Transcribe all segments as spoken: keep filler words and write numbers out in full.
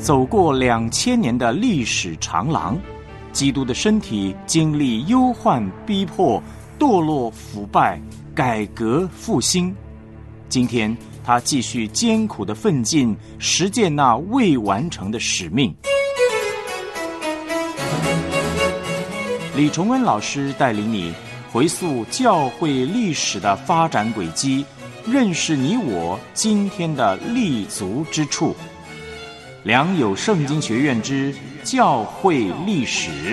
走过两千年的历史长廊，基督的身体经历忧患逼迫、堕落腐败、改革复兴。今天他继续艰苦的奋进，实践那未完成的使命。李崇恩老师带领你回溯教会历史的发展轨迹，认识你我今天的立足之处。良友圣经学院之教会历史。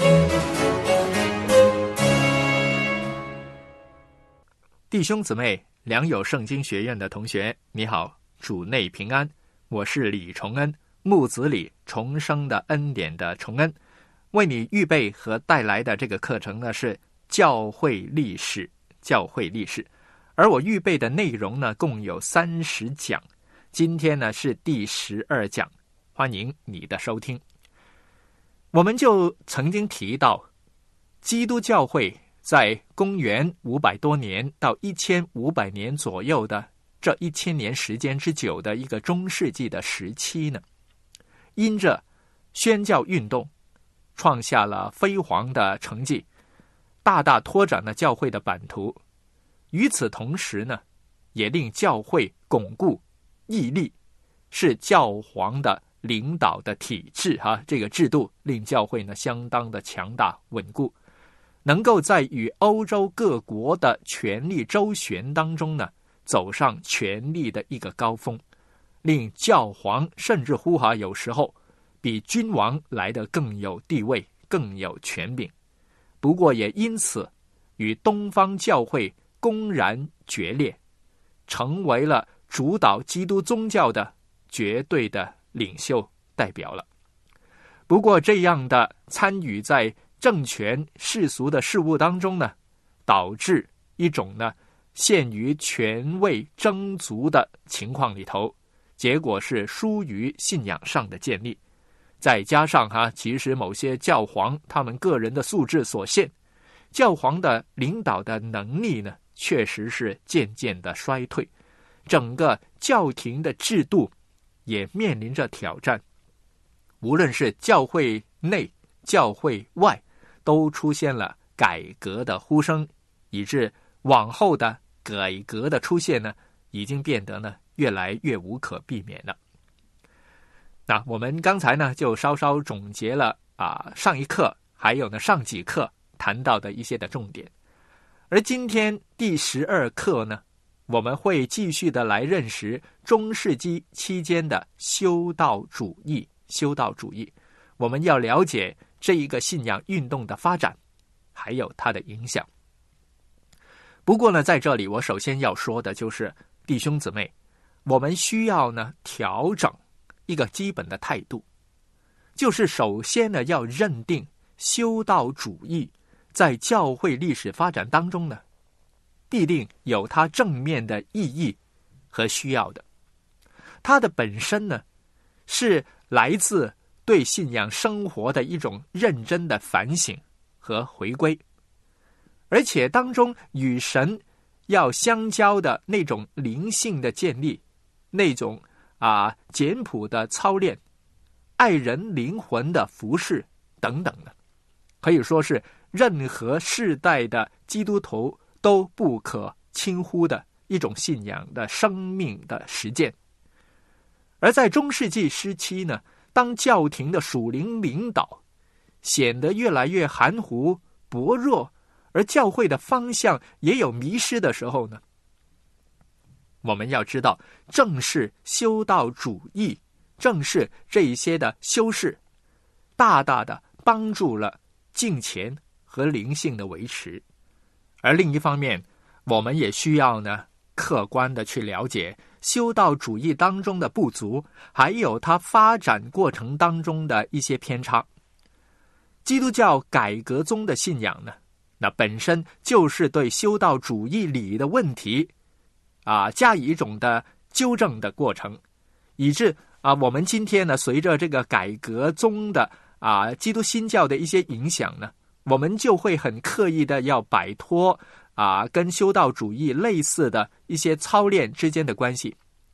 弟兄姊妹，良友圣经学院的同学，你好，主内平安。我是李崇恩，木子李，重生的恩典的崇恩。为你预备和带来的这个课程呢，是教会历史，教会历史。而我预备的内容呢，共有三十讲。今天呢是第十二讲，欢迎你的收听。我们就曾经提到，基督教会在公元五百多年到一千五百年左右的这一千年时间之久的一个中世纪的时期呢，因着宣教运动创下了辉煌的成绩，大大拓展了教会的版图。与此同时呢，也令教会巩固屹立，是教皇的领导的体制哈，这个制度令教会呢相当的强大稳固，能够在与欧洲各国的权力周旋当中呢，走上权力的一个高峰，令教皇甚至乎哈有时候比君王来得更有地位，更有权柄。不过也因此与东方教会公然决裂，成为了主导基督宗教的绝对的领袖代表了。不过这样的参与在政权世俗的事务当中呢，导致一种呢陷于权位争逐的情况里头，结果是疏于信仰上的建立。再加上哈，其实某些教皇他们个人的素质所限，教皇的领导的能力呢，确实是渐渐的衰退，整个教廷的制度也面临着挑战。无论是教会内、教会外，都出现了改革的呼声，以致往后的改革的出现呢，已经变得呢越来越无可避免了。那我们刚才呢就稍稍总结了啊上一课还有呢上几课谈到的一些的重点，而今天第十二课呢，我们会继续的来认识中世纪期间的修道主义。修道主义，我们要了解这一个信仰运动的发展，还有它的影响。不过呢，在这里我首先要说的就是，弟兄姊妹，我们需要呢调整一个基本的态度，就是首先呢要认定修道主义在教会历史发展当中呢，必定有它正面的意义和需要的。它的本身呢，是来自对信仰生活的一种认真的反省和回归，而且当中与神要相交的那种灵性的建立，那种啊简朴的操练，爱人灵魂的服侍等等的，可以说是任何世代的基督徒都不可轻忽的一种信仰的生命的实践。而在中世纪时期呢，当教廷的属灵领导显得越来越含糊薄弱，而教会的方向也有迷失的时候呢，我们要知道，正是修道主义，正是这一些的修士，大大的帮助了敬虔和灵性的维持。而另一方面，我们也需要呢客观的去了解修道主义当中的不足，还有它发展过程当中的一些偏差。基督教改革宗的信仰呢，那本身就是对修道主义里的问题啊加以一种的纠正的过程，以致啊我们今天呢随着这个改革宗的啊基督新教的一些影响呢，我们就会很刻意的要摆脱啊跟修道主义类似的一些操练之间的关系，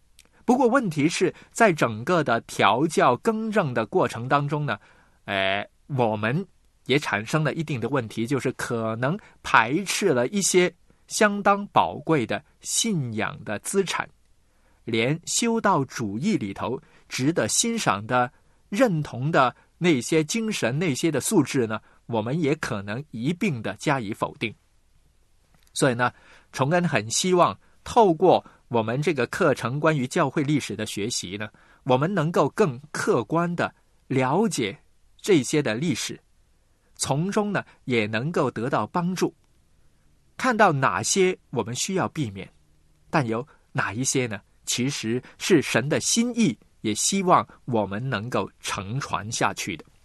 不过问题是在整个的调教更正的过程当中呢，呃，我们也产生了一定的问题，就是可能排斥了一些相当宝贵的信仰的资产，连修道主义里头值得欣赏的、认同的那些精神、那些的素质呢，我们也可能一并的加以否定。所以呢，崇恩很希望透过我们这个课程关于教会历史的学习呢，我们能够更客观的了解这些的历史，从中呢也能够得到帮助，看到哪些我们需要避免，但有哪一些呢其实是神的心意，也希望我们能够承传下去的。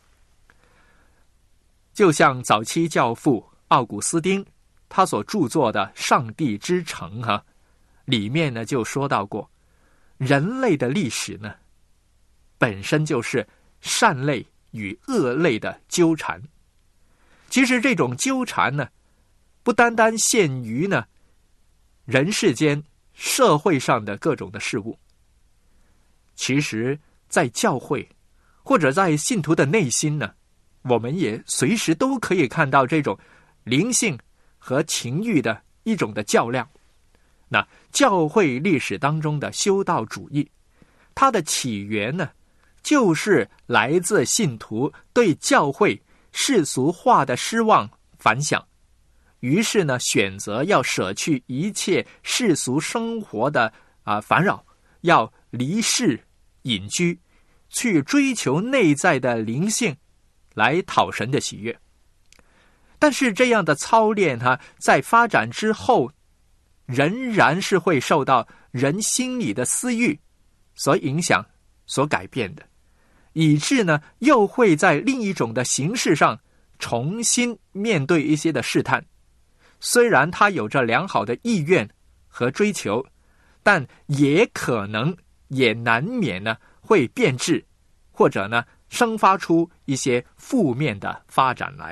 就像早期教父奥古斯丁他所著作的《上帝之城》哈，里面呢就说到过，人类的历史呢本身就是善类与恶类的纠缠。其实这种纠缠呢，不单单限于呢人世间社会上的各种的事物，其实在教会或者在信徒的内心呢，我们也随时都可以看到这种灵性和情欲的一种的较量。那教会历史当中的修道主义，它的起源呢，就是来自信徒对教会世俗化的失望反响，于是呢，选择要舍去一切世俗生活的啊、呃、烦扰，要离世隐居，去追求内在的灵性，来讨神的喜悦。但是这样的操练哈、啊，在发展之后，仍然是会受到人心里的私欲所影响、所改变的，以致呢，又会在另一种的形式上重新面对一些的试探。虽然他有着良好的意愿和追求，但也可能也难免呢会变质，或者呢生发出一些负面的发展来。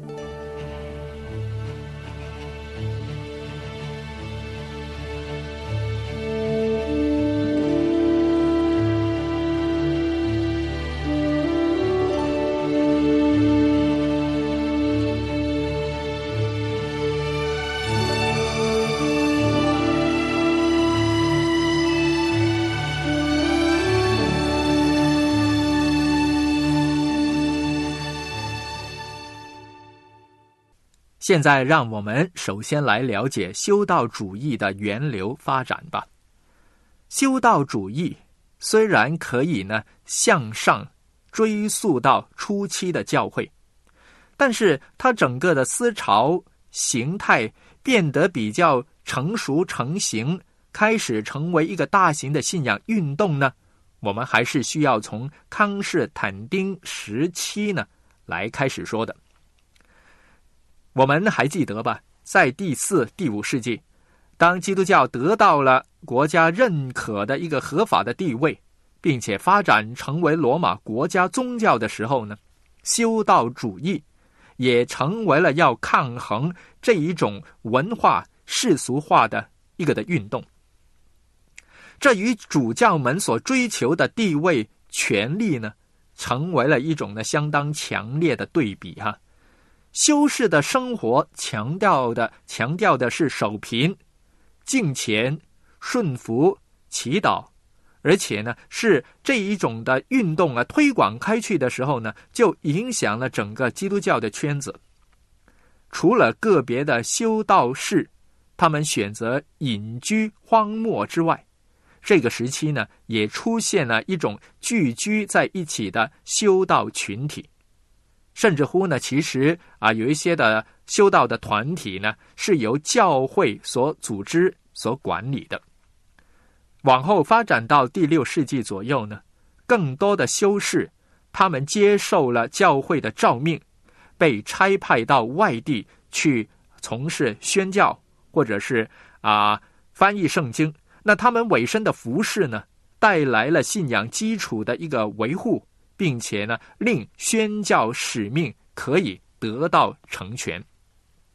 现在让我们首先来了解修道主义的源流发展吧。修道主义虽然可以呢向上追溯到初期的教会，但是它整个的思潮形态变得比较成熟成型，开始成为一个大型的信仰运动呢，我们还是需要从康士坦丁时期呢来开始说的。我们还记得吧，在第四、第五世纪，当基督教得到了国家认可的一个合法的地位，并且发展成为罗马国家宗教的时候呢，修道主义也成为了要抗衡这一种文化世俗化的一个的运动。这与主教们所追求的地位、权力呢，成为了一种呢相当强烈的对比哈。修士的生活强调的强调的是守贫、敬虔、顺服、祈祷，而且呢是这一种的运动啊推广开去的时候呢，就影响了整个基督教的圈子。除了个别的修道士他们选择隐居荒漠之外，这个时期呢也出现了一种聚居在一起的修道群体。甚至乎呢，其实啊，有一些的修道的团体呢，是由教会所组织、所管理的。往后发展到第六世纪左右呢，更多的修士，他们接受了教会的召命，被差派到外地去从事宣教，或者是啊翻译圣经。那他们委身的服事呢，带来了信仰基础的一个维护，并且呢，令宣教使命可以得到成全。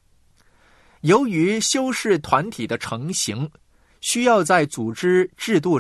由于修士团体的成型，需要在组织制度上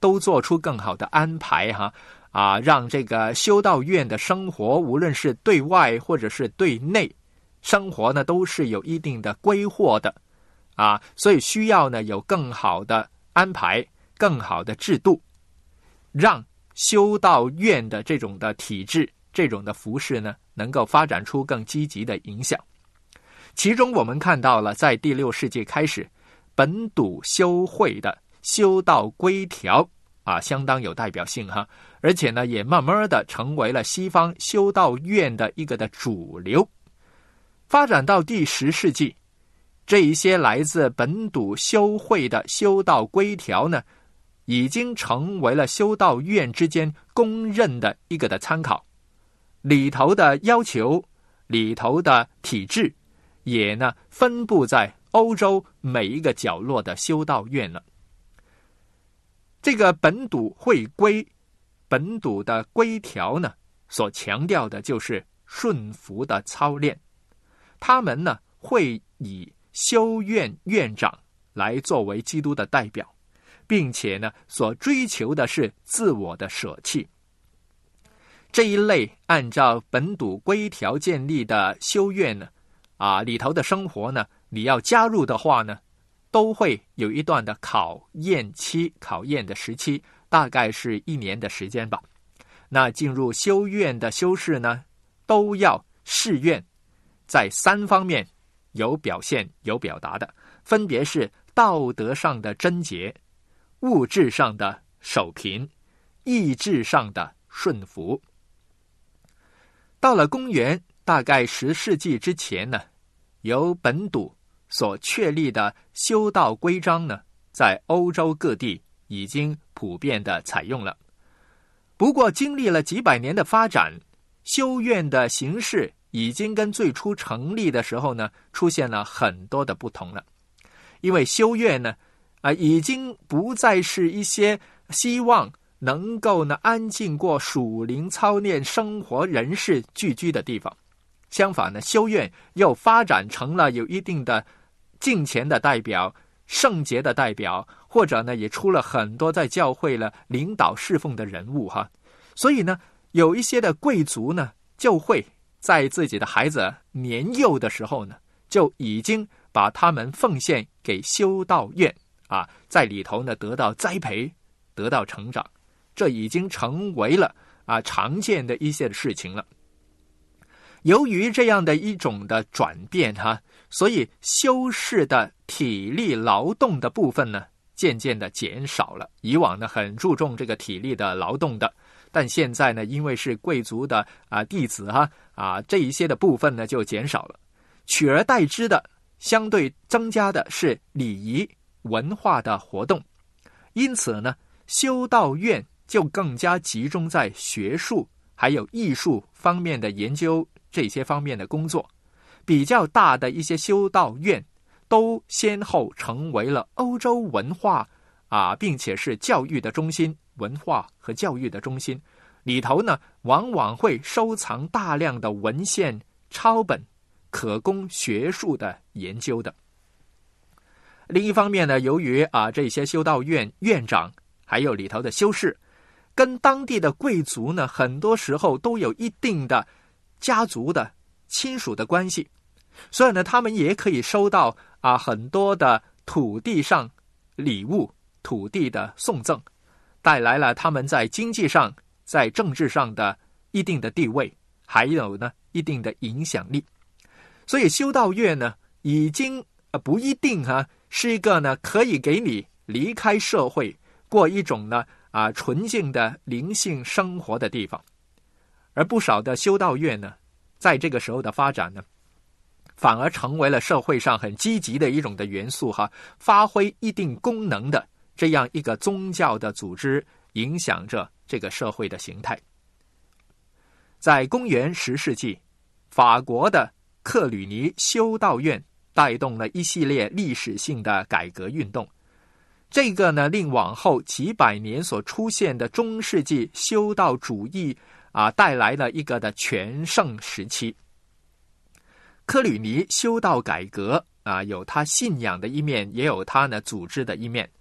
都做出更好的安排哈啊，让这个修道院的生活，无论是对外或者是对内生活呢，都是有一定的规划的啊，所以需要呢有更好的安排、更好的制度，让修道院的这种的体制、这种的服事呢，能够发展出更积极的影响。其中我们看到了，在第六世纪开始，本笃修会的修道规条啊，相当有代表性哈，而且呢，也慢慢的成为了西方修道院的一个的主流。发展到第十世纪，这一些来自本笃修会的修道规条呢，已经成为了修道院之间公认的一个的参考，里头的要求、里头的体制，也呢分布在欧洲每一个角落的修道院了。这个本笃会规、本笃的规条呢，所强调的就是顺服的操练。他们呢会以修院院长来作为基督的代表，并且呢所追求的是自我的舍弃。这一类按照本笃规条建立的修院呢，啊里头的生活呢，你要加入的话呢，都会有一段的考验期、考验的时期，大概是一年的时间吧。那进入修院的修士呢，都要誓愿在三方面有表现、有表达的，分别是道德上的贞洁、物质上的守贫、意志上的顺服。到了公元大概十世纪之前呢，由本笃所确立的修道规章呢，在欧洲各地已经普遍的采用了。不过经历了几百年的发展，修院的形式已经跟最初成立的时候呢，出现了很多的不同了。因为修院呢，啊，已经不再是一些希望能够呢安静过属灵操练生活人士聚居的地方。相反呢，修院又发展成了有一定的敬虔的代表、圣洁的代表，或者呢也出了很多在教会了领导侍奉的人物哈。所以呢，有一些的贵族呢，就会在自己的孩子年幼的时候呢，就已经把他们奉献给修道院啊，在里头呢得到栽培，得到成长，这已经成为了啊常见的一些的事情了。由于这样的一种的转变哈，所以修士的体力劳动的部分呢，渐渐的减少了。以往呢很注重这个体力的劳动的，但现在呢，因为是贵族的啊弟子哈啊这一些的部分呢就减少了，取而代之的，相对增加的是礼仪文化的活动。因此呢，修道院就更加集中在学术还有艺术方面的研究，这些方面的工作。比较大的一些修道院都先后成为了欧洲文化啊，并且是教育的中心，文化和教育的中心。里头呢，往往会收藏大量的文献抄本，可供学术的研究的。另一方面呢，由于啊这些修道院院长还有里头的修士，跟当地的贵族呢，很多时候都有一定的家族的亲属的关系，所以呢，他们也可以收到啊很多的土地上礼物、土地的送赠，带来了他们在经济上、在政治上的一定的地位，还有呢一定的影响力。所以修道院呢，已经呃不一定哈、啊、是一个呢可以给你离开社会，过一种呢啊纯净的灵性生活的地方。而不少的修道院呢，在这个时候的发展呢，反而成为了社会上很积极的一种的元素哈，发挥一定功能的这样一个宗教的组织，影响着这个社会的形态。在公元十世纪，法国的克吕尼修道院带动了一系列历史性的改革运动，这个呢，令往后几百年所出现的中世纪修道主义啊，带来了一个的全盛时期。科吕尼修道改革啊，有他信仰的一面，也有他呢组织的一面。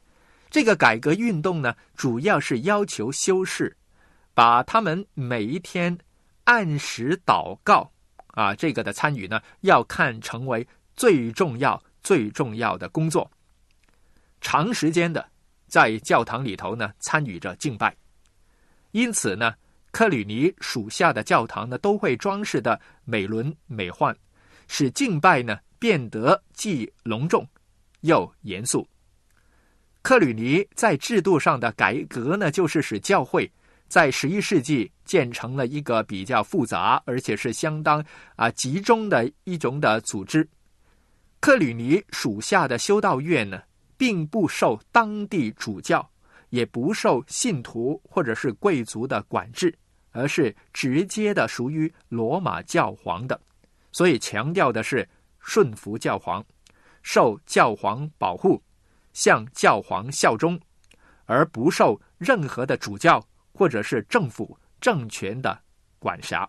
这个改革运动呢，主要是要求修士把他们每一天按时祷告啊，这个的参与呢，要看成为最重要、最重要的工作，长时间的在教堂里头呢参与着敬拜。因此呢，克吕尼属下的教堂呢，都会装饰的美轮美奂，使敬拜呢变得既隆重又严肃。克吕尼在制度上的改革呢，就是使教会在十一世纪建成了一个比较复杂而且是相当啊集中的一种的组织。克吕尼属下的修道院呢，并不受当地主教，也不受信徒或者是贵族的管制，而是直接的属于罗马教皇的，所以强调的是顺服教皇，受教皇保护，向教皇效忠，而不受任何的主教或者是政府政权的管辖。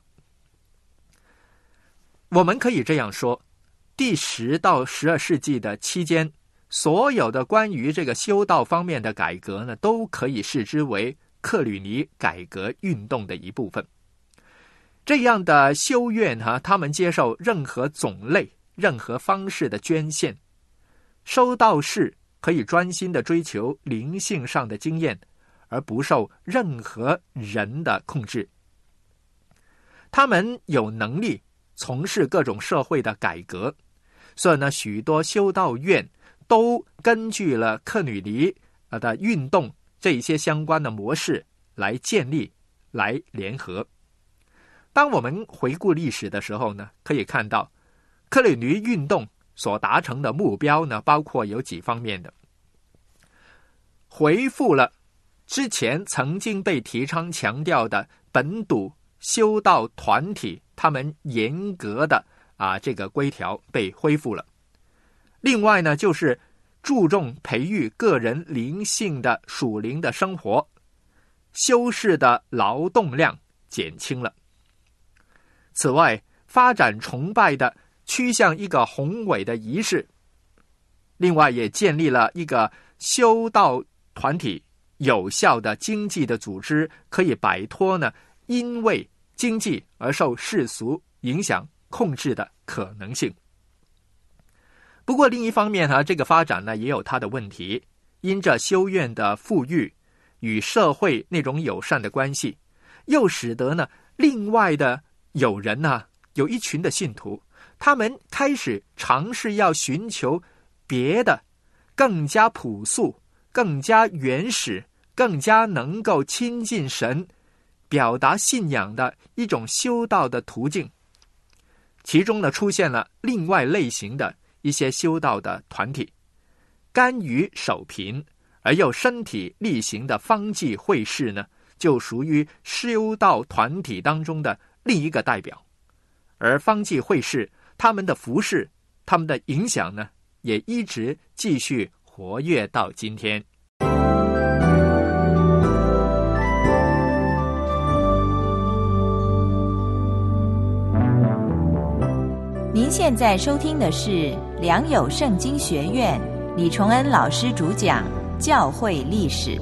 我们可以这样说，第十到十二世纪的期间，所有的关于这个修道方面的改革呢，都可以视之为克吕尼改革运动的一部分。这样的修院哈、啊，他们接受任何种类、任何方式的捐献，修道士可以专心的追求灵性上的经验，而不受任何人的控制。他们有能力从事各种社会的改革，所以呢，许多修道院都根据了克吕尼的运动这一些相关的模式来建立、来联合。当我们回顾历史的时候呢，可以看到克吕尼运动所达成的目标呢，包括有几方面的：回复了之前曾经被提倡强调的本笃修道团体他们严格的啊这个规条被恢复了。另外呢，就是注重培育个人灵性的属灵的生活，修士的劳动量减轻了。此外，发展崇拜的趋向一个宏伟的仪式，另外也建立了一个修道团体有效的经济的组织，可以摆脱呢因为经济而受世俗影响控制的可能性。不过另一方面呢，这个发展呢也有它的问题，因着修院的富裕与社会那种友善的关系，又使得呢另外的有人呢，有一群的信徒，他们开始尝试要寻求别的更加朴素、更加原始、更加能够亲近神、表达信仰的一种修道的途径。其中呢，出现了另外类型的一些修道的团体，甘于守贫而又身体力行的方济会士呢，就属于修道团体当中的另一个代表。而方济会士他们的服事、他们的影响呢，也一直继续活跃到今天。 您现在收听的是良友圣经学院李崇恩老师主讲教会历史。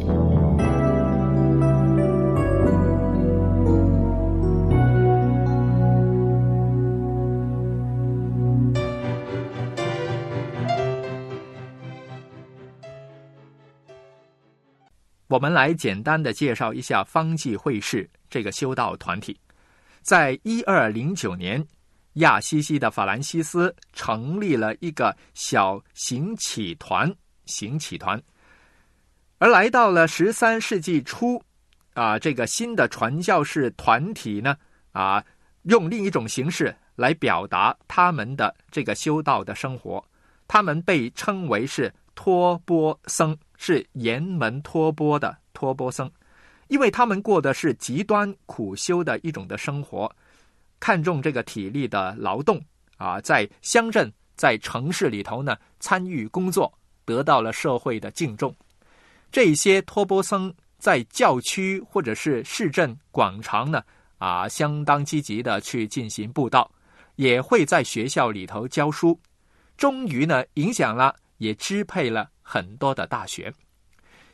我们来简单的介绍一下方济会士这个修道团体。在一二零九年，亚西西的法兰西斯成立了一个小行乞团，行乞团。而来到了十三世纪初，啊，这个新的传教士团体呢，啊，用另一种形式来表达他们的这个修道的生活。他们被称为是托钵僧，是沿门托钵的托钵僧，因为他们过的是极端苦修的一种的生活，看重这个体力的劳动啊，在乡镇、在城市里头呢参与工作，得到了社会的敬重。这些托钵僧在教区或者是市镇广场呢啊，相当积极的去进行布道，也会在学校里头教书，终于呢影响了，也支配了很多的大学。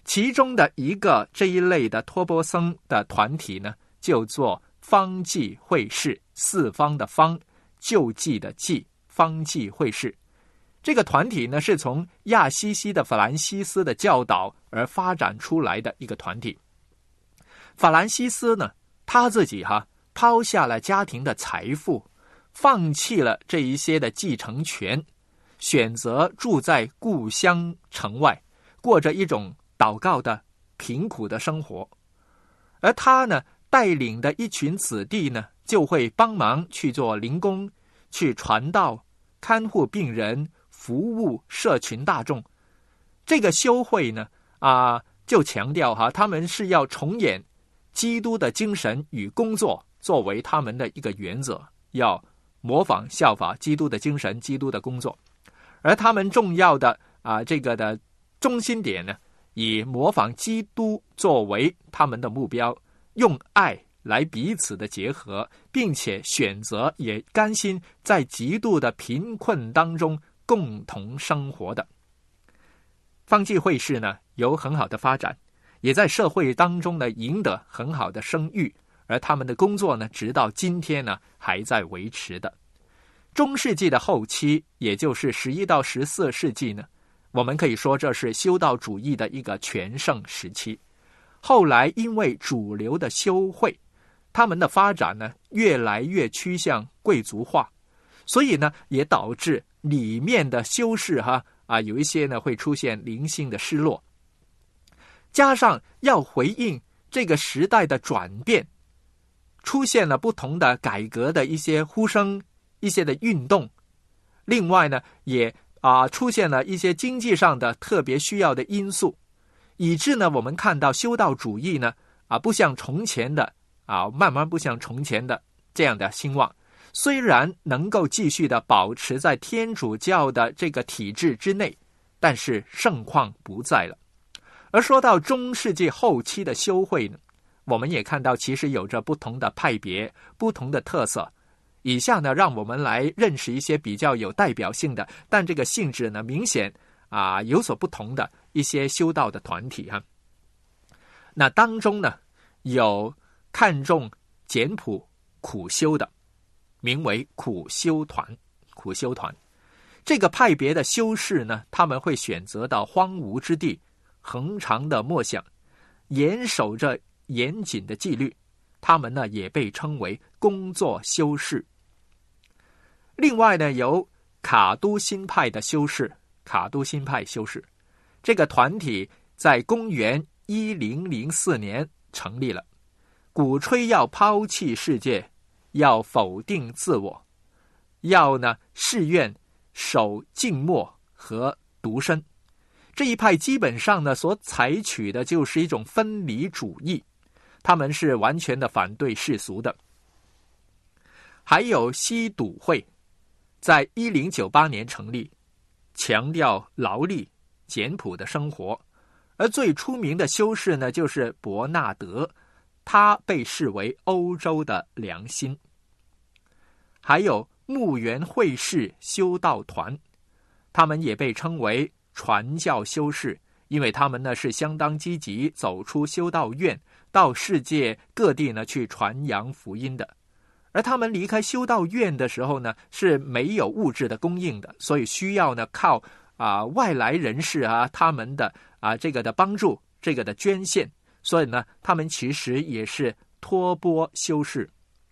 其中的一个这一类的托钵僧的团体呢，就做方济会士，四方的方，救济的济，方济会士。这个团体呢，是从亚西西的法兰西斯的教导而发展出来的一个团体。法兰西斯呢，他自己哈抛下了家庭的财富，放弃了这一些的继承权，选择住在故乡城外，过着一种祷告的贫苦的生活。而他呢，带领的一群子弟呢，就会帮忙去做灵工，去传道，看护病人，服务社群大众。这个修会呢，啊，就强调哈，他们是要重演基督的精神与工作作为他们的一个原则，要模仿效法基督的精神，基督的工作。而他们重要的啊这个的中心点呢，以模仿基督作为他们的目标，用爱来彼此的结合，并且选择也甘心在极度的贫困当中共同生活的。方济会士呢，有很好的发展，也在社会当中呢赢得很好的声誉，而他们的工作呢，直到今天呢还在维持的。中世纪的后期，也就是十一到十四世纪呢，我们可以说这是修道主义的一个全盛时期。后来因为主流的修会，他们的发展呢越来越趋向贵族化，所以呢也导致里面的修士哈啊有一些呢会出现灵性的失落。加上要回应这个时代的转变，出现了不同的改革的一些呼声，一些的运动。另外呢，也啊出现了一些经济上的特别需要的因素，以致呢我们看到修道主义呢啊不像从前的啊慢慢不像从前的这样的兴旺。虽然能够继续的保持在天主教的这个体制之内，但是盛况不在了。而说到中世纪后期的修会呢，我们也看到其实有着不同的派别，不同的特色。以下呢，让我们来认识一些比较有代表性的，但这个性质呢明显啊有所不同的一些修道的团体哈。那当中呢，有看重简朴苦修的，名为苦修团。苦修团这个派别的修士呢，他们会选择到荒芜之地，恒常的默想，严守着严谨的纪律。他们呢也被称为工作修士。另外呢，有卡都新派的修士，卡都新派修士这个团体在公元一零零四年成立了，鼓吹要抛弃世界，要否定自我，要呢誓愿守静默和独身。这一派基本上呢所采取的就是一种分离主义，他们是完全的反对世俗的。还有西笃会，在一零九八年成立，强调劳力简朴的生活。而最出名的修士呢，就是伯纳德，他被视为欧洲的良心。还有牧原会士修道团，他们也被称为传教修士，因为他们呢是相当积极，走出修道院，到世界各地呢去传扬福音的。而他们离开修道院的时候呢，是没有物质的供应的，所以需要呢靠啊、呃、外来人士啊他们的啊、呃、这个的帮助，这个的捐献，所以呢他们其实也是托钵修士。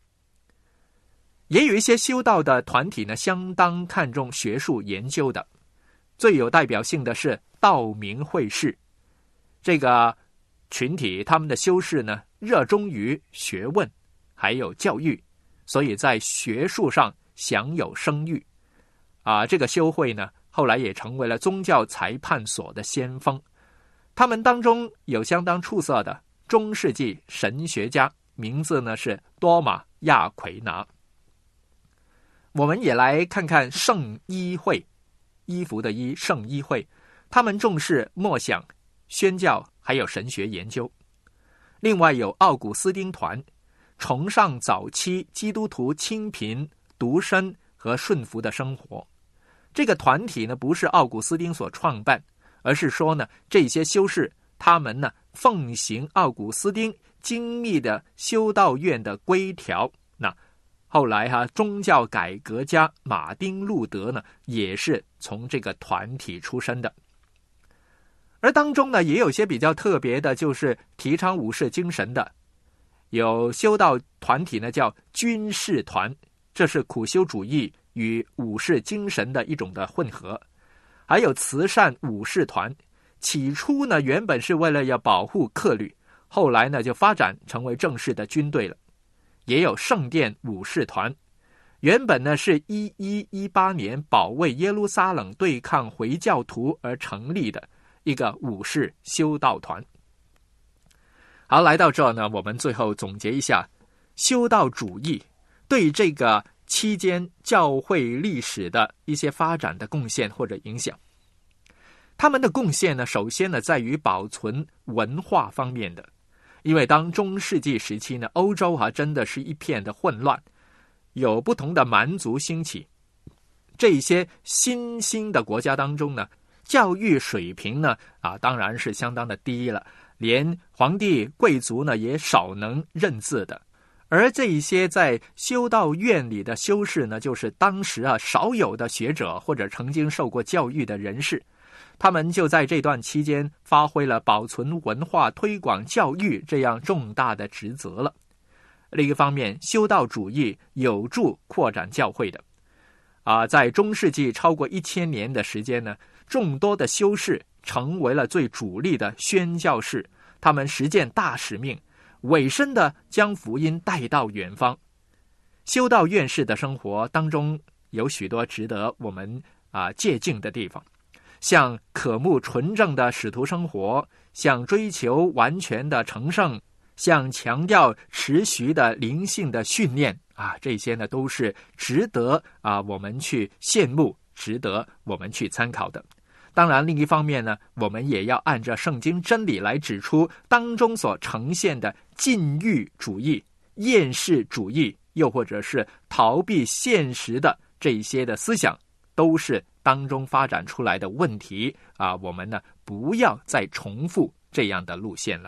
也有一些修道的团体呢，相当看重学术研究的，最有代表性的是道明会士。这个群体他们的修士呢，热衷于学问还有教育，所以在学术上享有声誉啊。这个修会呢，后来也成为了宗教裁判所的先锋。他们当中有相当出色的中世纪神学家，名字呢是多马亚奎拿。我们也来看看圣衣会，衣服的衣，圣衣会，他们重视默想、宣教还有神学研究。另外有奥古斯丁团，崇尚早期基督徒清贫、独身和顺服的生活。这个团体呢，不是奥古斯丁所创办，而是说呢，这些修士他们呢奉行奥古斯丁精密的修道院的规条。那后来哈、啊，宗教改革家马丁路德呢，也是从这个团体出身的。而当中呢，也有些比较特别的，就是提倡武士精神的，有修道团体呢叫军事团，这是苦修主义与武士精神的一种的混合。还有慈善武士团，起初呢原本是为了要保护客旅，后来呢就发展成为正式的军队了。也有圣殿武士团，原本呢是一一一八年保卫耶路撒冷对抗回教徒而成立的一个武士修道团。好，来到这呢，我们最后总结一下修道主义对这个期间教会历史的一些发展的贡献或者影响。他们的贡献呢，首先呢在于保存文化方面的。因为当中世纪时期呢，欧洲啊真的是一片的混乱，有不同的蛮族兴起。这些新兴的国家当中呢，教育水平呢啊当然是相当的低了，连皇帝贵族呢也少能认字的。而这一些在修道院里的修士呢，就是当时啊少有的学者或者曾经受过教育的人士。他们就在这段期间发挥了保存文化、推广教育这样重大的职责了。另一方面，修道主义有助扩展教会的。啊，在中世纪超过一千年的时间呢，众多的修士成为了最主力的宣教士，他们实践大使命，委身的将福音带到远方。修道院士的生活当中有许多值得我们啊借鉴的地方。像渴慕纯正的使徒生活，像追求完全的成圣，像强调持续的灵性的训练啊，这些呢都是值得啊我们去羡慕，值得我们去参考的。当然，另一方面呢，我们也要按照圣经真理来指出当中所呈现的禁欲主义、厌世主义，又或者是逃避现实的这一些的思想，都是当中发展出来的问题啊，我们呢不要再重复这样的路线了。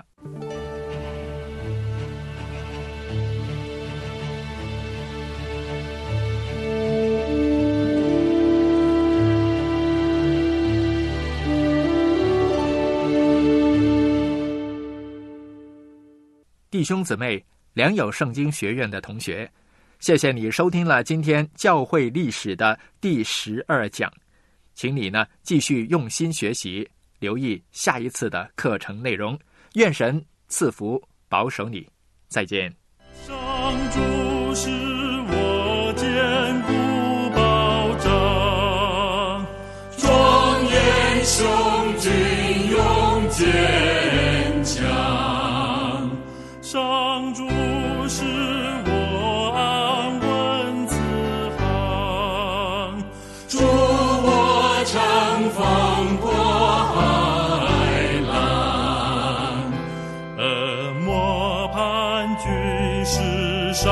弟兄姊妹，良友圣经学院的同学，谢谢你收听了今天教会历史的第十二讲。请你呢继续用心学习，留意下一次的课程内容。愿神赐福保守你，再见。 上主是我坚固保障，庄严雄军勇坚强。上主是我安稳自航，主我乘风过海浪，恶魔盘踞世上，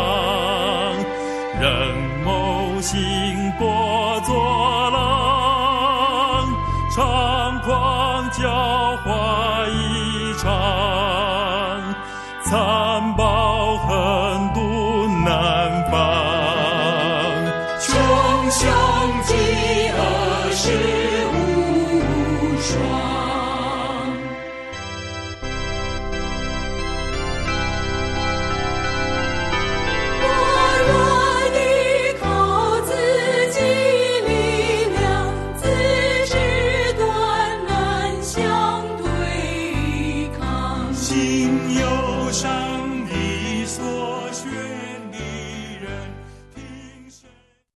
人谋心波作浪，猖狂狡猾异常，残暴狠毒难防，穷凶极恶是无双。 我若依靠自己力量，自知断难相对抗。 心有伤